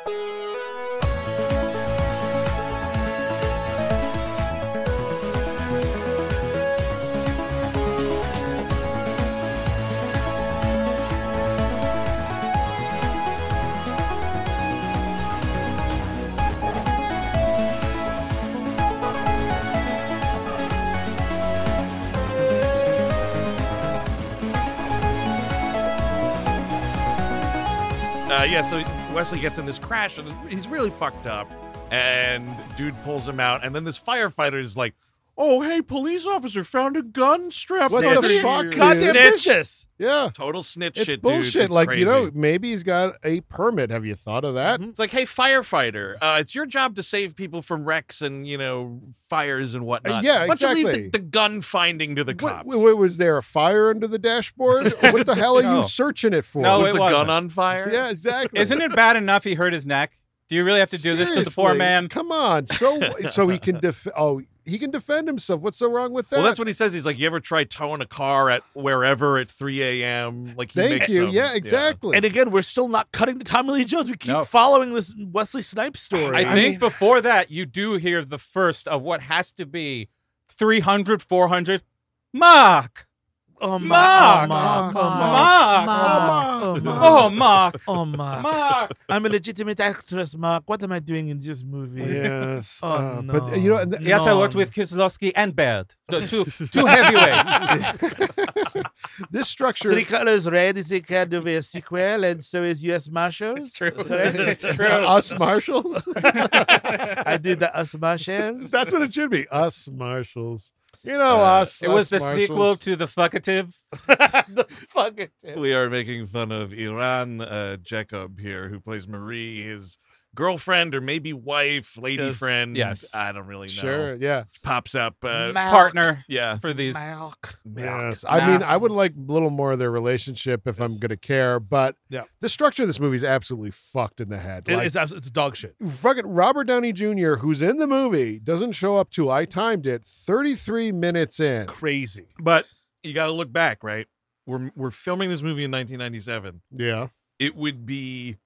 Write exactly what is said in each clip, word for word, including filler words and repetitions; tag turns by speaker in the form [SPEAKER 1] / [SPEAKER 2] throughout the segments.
[SPEAKER 1] Uh, yeah, so Wesley gets in this crash, and he's really fucked up, and dude pulls him out, and then this firefighter is like, oh, hey, police officer, found a gun strapped
[SPEAKER 2] What
[SPEAKER 1] over
[SPEAKER 2] the
[SPEAKER 1] here."
[SPEAKER 2] fuck,
[SPEAKER 3] Goddamn
[SPEAKER 2] dude?
[SPEAKER 3] business.
[SPEAKER 2] Yeah.
[SPEAKER 1] Total snitch
[SPEAKER 2] It's
[SPEAKER 1] shit,
[SPEAKER 2] bullshit.
[SPEAKER 1] dude. It's
[SPEAKER 2] like,
[SPEAKER 1] crazy.
[SPEAKER 2] you know, maybe he's got a permit. Have you thought of that?
[SPEAKER 1] It's like, hey, firefighter, uh, it's your job to save people from wrecks and, you know, fires and whatnot.
[SPEAKER 2] Uh, yeah,
[SPEAKER 1] Why don't you leave
[SPEAKER 2] exactly.
[SPEAKER 1] the, the gun finding to the cops?
[SPEAKER 2] What, what, was there a fire under the dashboard? What the hell are
[SPEAKER 4] No.
[SPEAKER 2] you searching it for?
[SPEAKER 4] No,
[SPEAKER 1] Was
[SPEAKER 4] it
[SPEAKER 1] the
[SPEAKER 4] wasn't.
[SPEAKER 1] gun on fire?
[SPEAKER 2] Yeah, exactly.
[SPEAKER 4] Isn't it bad enough he hurt his neck? Do you really have to do this to the poor
[SPEAKER 2] Seriously,
[SPEAKER 4] man?
[SPEAKER 2] Come on. So so he can def- oh, he can defend himself. What's so wrong with that?
[SPEAKER 1] Well, that's what he says. He's like, you ever try towing a car at wherever at three a.m.? Like, he
[SPEAKER 2] Thank
[SPEAKER 1] makes
[SPEAKER 2] you.
[SPEAKER 1] them-
[SPEAKER 2] Yeah, exactly.
[SPEAKER 3] And again, we're still not cutting to Tommy Lee Jones. We keep
[SPEAKER 4] No.
[SPEAKER 3] following this Wesley Snipes story.
[SPEAKER 4] I
[SPEAKER 2] I
[SPEAKER 4] think
[SPEAKER 2] mean-
[SPEAKER 4] before that, you do hear the first of what has to be three hundred, four hundred. Mark!
[SPEAKER 3] oh,
[SPEAKER 4] Mark!
[SPEAKER 3] Mark, oh,
[SPEAKER 4] Mark!
[SPEAKER 3] Mark, oh, Mark,
[SPEAKER 4] Oh, Mark!
[SPEAKER 3] oh, Mark.
[SPEAKER 4] Mark!
[SPEAKER 3] I'm a legitimate actress, Mark. What am I doing in this movie?
[SPEAKER 2] yes.
[SPEAKER 3] Oh,
[SPEAKER 2] uh,
[SPEAKER 3] no.
[SPEAKER 2] But you know, and th-
[SPEAKER 4] Yes, I
[SPEAKER 3] No.
[SPEAKER 4] worked with Kieslowski and Baird. The two, two heavyweights.
[SPEAKER 2] this structure.
[SPEAKER 3] Three Colors Red is a kind of a sequel, and so is U S Marshals.
[SPEAKER 4] It's true. It's true.
[SPEAKER 2] Us Marshals.
[SPEAKER 3] I did the Us Marshals.
[SPEAKER 2] That's what it should be. Us Marshals. You know us.
[SPEAKER 4] It was
[SPEAKER 2] us
[SPEAKER 4] the sequel
[SPEAKER 2] Marshals.
[SPEAKER 4] to The Fuckative.
[SPEAKER 3] the fucking
[SPEAKER 1] We are making fun of Iran uh, Jacob here, who plays Marie, his girlfriend or maybe wife, lady
[SPEAKER 3] Yes.
[SPEAKER 1] friend.
[SPEAKER 4] Yes.
[SPEAKER 1] I don't really know.
[SPEAKER 2] Sure. Yeah.
[SPEAKER 1] Pops up. Uh,
[SPEAKER 3] Mark.
[SPEAKER 4] Partner
[SPEAKER 1] yeah.
[SPEAKER 4] for these.
[SPEAKER 3] Mark.
[SPEAKER 2] Yes. I mean, I would like a little more of their relationship if I'm going to care, but
[SPEAKER 3] Yeah.
[SPEAKER 2] the structure of this movie is absolutely fucked in the head.
[SPEAKER 3] It-
[SPEAKER 2] Like,
[SPEAKER 3] it's, abs- it's dog shit.
[SPEAKER 2] fucking Robert Downey Junior, who's in the movie, doesn't show up to, I timed it, thirty-three minutes in.
[SPEAKER 3] Crazy.
[SPEAKER 1] But you got to look back, right? We're we're filming this movie in nineteen ninety-seven.
[SPEAKER 2] Yeah.
[SPEAKER 1] It would be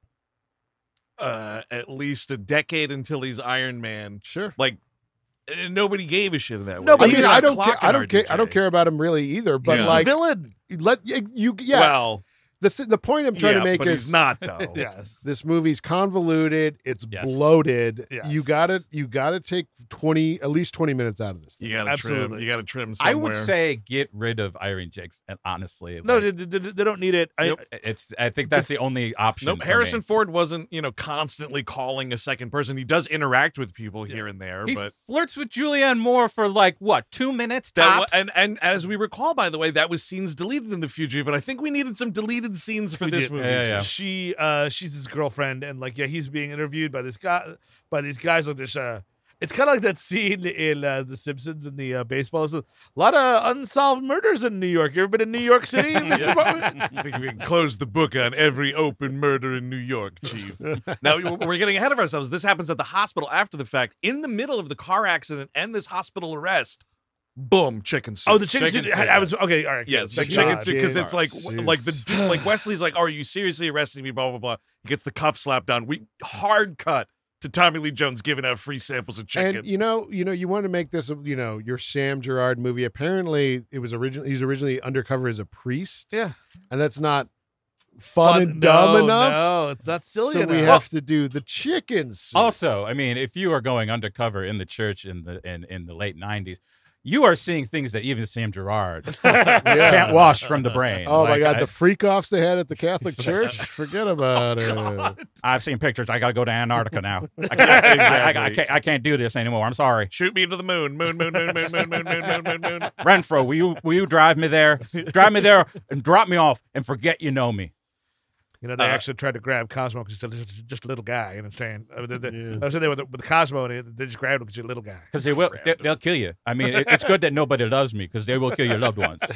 [SPEAKER 1] uh, at least a decade until he's Iron Man.
[SPEAKER 2] Sure.
[SPEAKER 1] Like, and nobody gave a shit in that way.
[SPEAKER 3] No, but
[SPEAKER 2] I
[SPEAKER 1] He
[SPEAKER 2] mean,
[SPEAKER 1] was
[SPEAKER 2] I
[SPEAKER 1] on
[SPEAKER 2] don't
[SPEAKER 1] clock
[SPEAKER 2] care. I
[SPEAKER 1] in
[SPEAKER 2] don't care. I don't
[SPEAKER 1] R D J.
[SPEAKER 2] care about him really either. But
[SPEAKER 1] Yeah.
[SPEAKER 2] like,
[SPEAKER 3] Villain.
[SPEAKER 2] let you, yeah.
[SPEAKER 1] Well,
[SPEAKER 2] the th- the point I'm trying
[SPEAKER 1] yeah,
[SPEAKER 2] to make
[SPEAKER 1] but
[SPEAKER 2] is
[SPEAKER 1] he's not though.
[SPEAKER 3] Yes.
[SPEAKER 2] this movie's convoluted. It's
[SPEAKER 4] Yes.
[SPEAKER 2] bloated.
[SPEAKER 3] Yes.
[SPEAKER 2] You got to you got to take twenty at least twenty minutes out of this.
[SPEAKER 1] You gotta trim.
[SPEAKER 3] Absolutely.
[SPEAKER 1] You gotta trim
[SPEAKER 4] I
[SPEAKER 1] somewhere.
[SPEAKER 4] would say get rid of Iron Jakes, and honestly.
[SPEAKER 3] No,
[SPEAKER 4] like,
[SPEAKER 3] they, they, they don't need it. I,
[SPEAKER 1] Nope.
[SPEAKER 4] it's. I think that's the only option.
[SPEAKER 1] Nope.
[SPEAKER 4] for
[SPEAKER 1] Harrison
[SPEAKER 4] me.
[SPEAKER 1] Ford wasn't, you know, constantly calling a second person. He does interact with people here and there,
[SPEAKER 4] He
[SPEAKER 1] but
[SPEAKER 4] flirts with Julianne Moore for like what, two minutes
[SPEAKER 1] that wa-
[SPEAKER 4] tops?
[SPEAKER 1] and and as we recall, by the way, that was scenes deleted in the future. But I think we needed some deleted scenes for
[SPEAKER 3] We
[SPEAKER 1] this
[SPEAKER 3] did.
[SPEAKER 1] movie.
[SPEAKER 4] Yeah, yeah,
[SPEAKER 1] too.
[SPEAKER 4] yeah.
[SPEAKER 3] She uh she's his girlfriend, and like yeah, he's being interviewed by this guy by these guys like this uh it's kind of like that scene in uh, The Simpsons in the uh, baseball episode. A lot of unsolved murders in New York. You ever been in New York City? Mister Bartlett?
[SPEAKER 1] I think we can close the book on every open murder in New York, Chief. Now, we're getting ahead of ourselves. This happens at the hospital after the fact. In the middle of the car accident and this hospital arrest, boom, chicken soup.
[SPEAKER 3] Oh, the chicken,
[SPEAKER 4] Chicken
[SPEAKER 3] soup.
[SPEAKER 4] soup,
[SPEAKER 3] I, I was
[SPEAKER 4] yes.
[SPEAKER 3] okay. All right,
[SPEAKER 1] Yes,
[SPEAKER 3] good.
[SPEAKER 1] the
[SPEAKER 3] Thank
[SPEAKER 1] chicken
[SPEAKER 3] God.
[SPEAKER 1] soup, because it's like,
[SPEAKER 2] Soups.
[SPEAKER 1] like the dude, like Wesley's like, oh, are you seriously arresting me? Blah blah blah. He gets the cuff slapped on. We hard cut to Tommy Lee Jones giving out free samples of chicken.
[SPEAKER 2] And you know, you know, you want to make this, a, you know, your Sam Gerard movie. Apparently, it was originally he's originally undercover as a priest.
[SPEAKER 3] Yeah.
[SPEAKER 2] and that's not fun,
[SPEAKER 3] Fun-
[SPEAKER 2] and dumb
[SPEAKER 3] no,
[SPEAKER 2] enough.
[SPEAKER 3] No, it's not silly
[SPEAKER 2] so
[SPEAKER 3] enough.
[SPEAKER 2] we have to do the chicken soup.
[SPEAKER 4] Also, I mean, if you are going undercover in the church in the in, in the late nineties, you are seeing things that even Sam Gerard can't wash from the brain.
[SPEAKER 2] Oh my
[SPEAKER 4] Like,
[SPEAKER 2] God,
[SPEAKER 4] I,
[SPEAKER 2] the freak offs they had at the Catholic Church. Forget about it.
[SPEAKER 4] I've seen pictures. I got to go to Antarctica now. I can't, I, I, I, can't, I can't do this anymore. I'm sorry.
[SPEAKER 1] Shoot me to the moon, moon, moon, moon, moon, moon, moon, moon, moon, moon, moon.
[SPEAKER 4] Renfro, will you will you drive me there? Drive me there and drop me off and forget you know me.
[SPEAKER 3] You know, they
[SPEAKER 1] Uh,
[SPEAKER 3] actually tried to grab Cosmo because he's just, just a little guy. You understand? I mean, they, they,
[SPEAKER 2] Yeah.
[SPEAKER 3] I was there with, the- with the Cosmo, they, they just grabbed him because you're a little guy.
[SPEAKER 4] Because they will, they, they'll kill you. I mean, it, it's good that nobody loves me because they will kill your loved ones.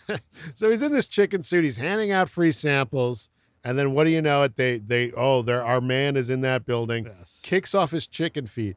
[SPEAKER 2] So he's in this chicken suit. He's handing out free samples, and then what do you know? It they they oh, there our man is in that building.
[SPEAKER 3] Yes.
[SPEAKER 2] Kicks off his chicken feet.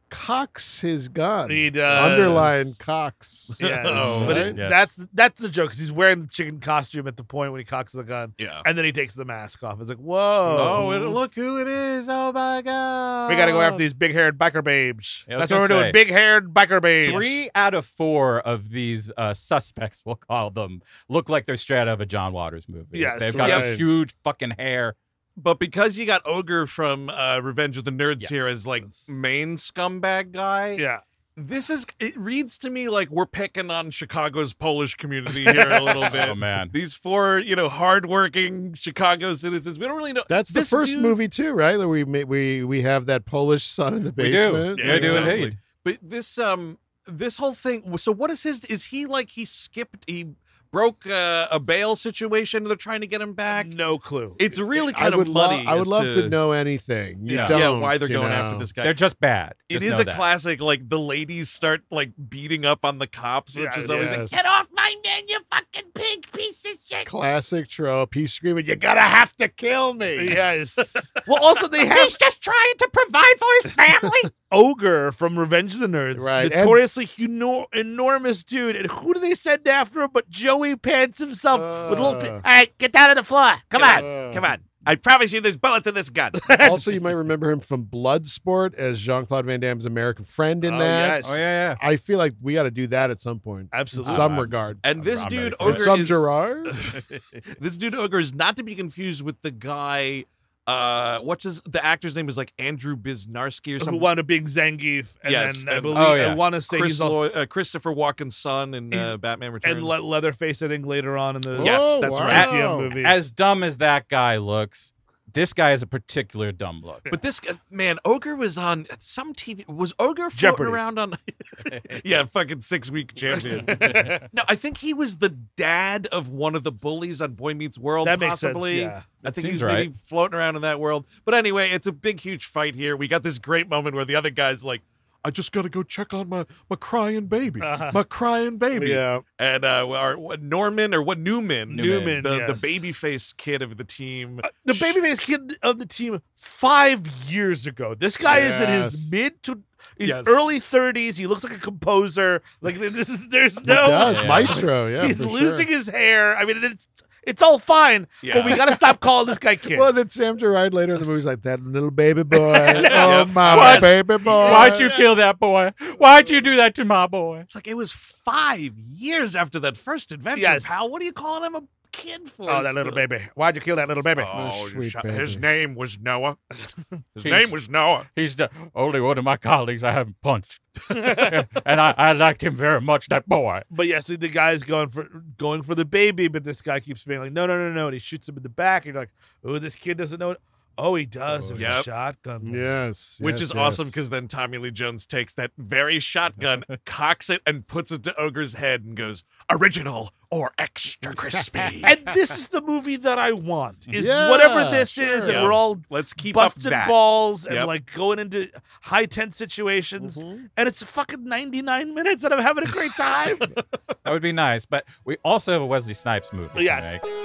[SPEAKER 2] cocks his gun.
[SPEAKER 3] He does.
[SPEAKER 2] Underline cocks.
[SPEAKER 3] Yes,
[SPEAKER 1] Oh,
[SPEAKER 3] but
[SPEAKER 2] right?
[SPEAKER 3] it,
[SPEAKER 4] Yes.
[SPEAKER 3] that's that's the joke because he's wearing the chicken costume at the point when he cocks the gun,
[SPEAKER 1] Yeah.
[SPEAKER 3] and then he takes the mask off. It's like, whoa!
[SPEAKER 1] Oh, it, look who it is! Oh my god!
[SPEAKER 3] We got to go after these big-haired biker babes.
[SPEAKER 4] Yeah, I was
[SPEAKER 3] That's what we're
[SPEAKER 4] gonna
[SPEAKER 3] doing.
[SPEAKER 4] say,
[SPEAKER 3] Big-haired biker babes.
[SPEAKER 4] Three out of four of these uh, suspects, we'll call them, look like they're straight out of a John Waters movie.
[SPEAKER 3] Yes.
[SPEAKER 4] They've got
[SPEAKER 2] Yes.
[SPEAKER 4] this huge fucking hair.
[SPEAKER 1] But because you got Ogre from uh, Revenge of the Nerds
[SPEAKER 3] Yes.
[SPEAKER 1] here as like main scumbag guy,
[SPEAKER 3] Yeah.
[SPEAKER 1] this is it reads to me like we're picking on Chicago's Polish community here a little bit.
[SPEAKER 4] Oh man.
[SPEAKER 1] These four, you know, hardworking Chicago citizens. We don't really know.
[SPEAKER 2] That's the
[SPEAKER 1] This
[SPEAKER 2] first
[SPEAKER 1] dude-
[SPEAKER 2] movie too, right? That we ma- we we have that Polish son in the
[SPEAKER 4] We do.
[SPEAKER 2] basement.
[SPEAKER 4] Yeah, we do
[SPEAKER 1] exactly.
[SPEAKER 4] indeed.
[SPEAKER 1] But this um this whole thing. So what is his? Is he like he skipped? He broke uh, a bail situation. They're trying to get him back.
[SPEAKER 3] No clue.
[SPEAKER 1] It's really
[SPEAKER 2] I
[SPEAKER 1] kind
[SPEAKER 2] would
[SPEAKER 1] of
[SPEAKER 2] love.
[SPEAKER 1] muddy.
[SPEAKER 2] I would
[SPEAKER 1] as
[SPEAKER 2] love to, know anything. You
[SPEAKER 4] Yeah.
[SPEAKER 2] don't.
[SPEAKER 1] Yeah, why they're
[SPEAKER 2] you
[SPEAKER 1] going
[SPEAKER 2] know.
[SPEAKER 1] after this guy.
[SPEAKER 4] They're just bad.
[SPEAKER 1] It
[SPEAKER 4] Just
[SPEAKER 1] is
[SPEAKER 4] know
[SPEAKER 1] a
[SPEAKER 4] that.
[SPEAKER 1] classic, like the ladies start like beating up on the cops, which
[SPEAKER 3] Yeah,
[SPEAKER 1] is always
[SPEAKER 2] yes.
[SPEAKER 1] like, get off my man, you fucking pig piece of shit.
[SPEAKER 2] Classic trope. He's screaming, "You gotta have to kill me!"
[SPEAKER 3] Yes. Well, also they have
[SPEAKER 4] just trying to provide for his family.
[SPEAKER 3] Ogre from Revenge of the Nerds,
[SPEAKER 2] Right, and-
[SPEAKER 3] notoriously huno- enormous dude. And who do they send after him but Joey Pants himself with a little.
[SPEAKER 2] Uh.
[SPEAKER 3] All right, get down on the floor. Come on.
[SPEAKER 2] Uh,
[SPEAKER 1] Come on. I promise you there's bullets in this gun.
[SPEAKER 2] Also, you might remember him from Bloodsport as Jean-Claude Van Damme's American friend in
[SPEAKER 3] Oh,
[SPEAKER 2] that.
[SPEAKER 3] yes.
[SPEAKER 4] Oh yeah, yeah.
[SPEAKER 2] I feel like we got to do that at some point.
[SPEAKER 3] Absolutely.
[SPEAKER 2] In some
[SPEAKER 4] I'm-
[SPEAKER 2] regard.
[SPEAKER 1] And this
[SPEAKER 4] I'm
[SPEAKER 1] dude,
[SPEAKER 4] ready for it.
[SPEAKER 1] Ogre,
[SPEAKER 2] Some
[SPEAKER 1] is,
[SPEAKER 2] Gerard?
[SPEAKER 1] this dude, Ogre, is not to be confused with the guy, uh, what's his, the actor's name is like Andrew Biznarski or
[SPEAKER 3] Who
[SPEAKER 1] something.
[SPEAKER 3] wound up being Zangief. And
[SPEAKER 1] Yes,
[SPEAKER 3] then I
[SPEAKER 1] and-
[SPEAKER 3] believe,
[SPEAKER 4] Oh, yeah.
[SPEAKER 3] I want to say
[SPEAKER 1] Chris
[SPEAKER 3] he's also.
[SPEAKER 1] Lloyd- uh, Christopher Walken's son in uh,
[SPEAKER 3] He's-
[SPEAKER 1] Batman Returns.
[SPEAKER 3] And Le- Leatherface, I think, later on in the
[SPEAKER 1] Yes,
[SPEAKER 2] Oh,
[SPEAKER 1] that's
[SPEAKER 2] wow.
[SPEAKER 1] right.
[SPEAKER 3] T C M movies.
[SPEAKER 4] As dumb as that guy looks, this guy is a particular dumb look.
[SPEAKER 1] But this guy- man, Ogre was on some T V. Was Ogre floating
[SPEAKER 3] Jeopardy.
[SPEAKER 1] around on? Yeah, fucking six week champion. No, I think he was the dad of one of the bullies on Boy Meets World.
[SPEAKER 3] That makes sense,
[SPEAKER 1] possibly.
[SPEAKER 3] yeah.
[SPEAKER 1] I
[SPEAKER 4] That
[SPEAKER 1] think he
[SPEAKER 4] seems
[SPEAKER 1] was maybe
[SPEAKER 4] right.
[SPEAKER 1] floating around in that world. But anyway, it's a big, huge fight here. We got this great moment where the other guy's like, "I just got to go check on my my crying baby,
[SPEAKER 3] Uh-huh.
[SPEAKER 1] my crying baby."
[SPEAKER 2] Yeah.
[SPEAKER 1] And uh, our what, Norman or what Newman,
[SPEAKER 3] Newman,
[SPEAKER 1] the
[SPEAKER 3] yes.
[SPEAKER 1] the babyface kid of the team.
[SPEAKER 3] Uh, the babyface kid of the team five years ago. This guy is in his
[SPEAKER 2] Yes.
[SPEAKER 3] mid to his
[SPEAKER 1] Yes.
[SPEAKER 3] early thirties. He looks like a composer. Like this is there's
[SPEAKER 2] He
[SPEAKER 3] no.
[SPEAKER 2] does.
[SPEAKER 4] Yeah.
[SPEAKER 2] Maestro, yeah.
[SPEAKER 3] he's
[SPEAKER 2] for
[SPEAKER 3] losing
[SPEAKER 2] sure.
[SPEAKER 3] his hair. I mean, it's it's all fine,
[SPEAKER 1] Yeah.
[SPEAKER 3] but we got to stop calling this guy kid.
[SPEAKER 2] Well, then Sam Gerard later in the movie's like, "That little baby boy. Oh,
[SPEAKER 1] Yep.
[SPEAKER 2] my
[SPEAKER 4] What?
[SPEAKER 2] baby boy.
[SPEAKER 4] Why'd you kill that boy? Why'd you do that to my boy?
[SPEAKER 1] It's like it was five years after that first adventure,
[SPEAKER 3] Yes.
[SPEAKER 1] pal. What are you calling him a kid for?
[SPEAKER 3] oh, that little baby. Why'd you kill that little baby?
[SPEAKER 1] Oh,
[SPEAKER 2] sweet
[SPEAKER 1] sh-
[SPEAKER 2] baby.
[SPEAKER 1] his name was Noah. His
[SPEAKER 4] He's-
[SPEAKER 1] name was Noah.
[SPEAKER 4] He's the only one of my colleagues I haven't punched, and I, I liked him very much. That boy.
[SPEAKER 3] But yeah, so the guy's going for going for the baby, but this guy keeps being like, no, no, no, no, and he shoots him in the back. And you're like, oh, this kid doesn't know it. Oh, he does. It was a
[SPEAKER 1] Yep.
[SPEAKER 3] shotgun.
[SPEAKER 2] Yes.
[SPEAKER 1] Which
[SPEAKER 2] yes,
[SPEAKER 1] is awesome
[SPEAKER 2] yes.
[SPEAKER 1] because then Tommy Lee Jones takes that very shotgun, cocks it, and puts it to Ogre's head and goes, "Original or extra crispy."
[SPEAKER 3] And this is the movie that I want. Is
[SPEAKER 2] Yeah,
[SPEAKER 3] whatever this is,
[SPEAKER 2] sure.
[SPEAKER 3] and we're all
[SPEAKER 1] Let's keep
[SPEAKER 3] busted
[SPEAKER 1] up that.
[SPEAKER 3] balls and
[SPEAKER 1] Yep.
[SPEAKER 3] like going into high tense situations.
[SPEAKER 2] Mhm.
[SPEAKER 3] And it's fucking ninety-nine minutes and I'm having a great time.
[SPEAKER 4] That would be nice, but we also have a Wesley Snipes movie.
[SPEAKER 3] Yes.
[SPEAKER 4] To make.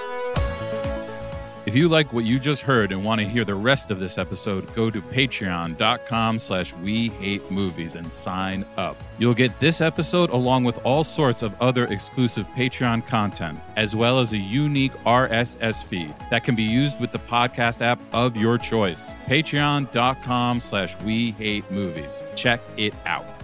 [SPEAKER 5] If you like what you just heard and want to hear the rest of this episode, go to patreon.com slash we hate movies and sign up. You'll get this episode along with all sorts of other exclusive Patreon content, as well as a unique R S S feed that can be used with the podcast app of your choice. Patreon.com slash we hate movies. Check it out.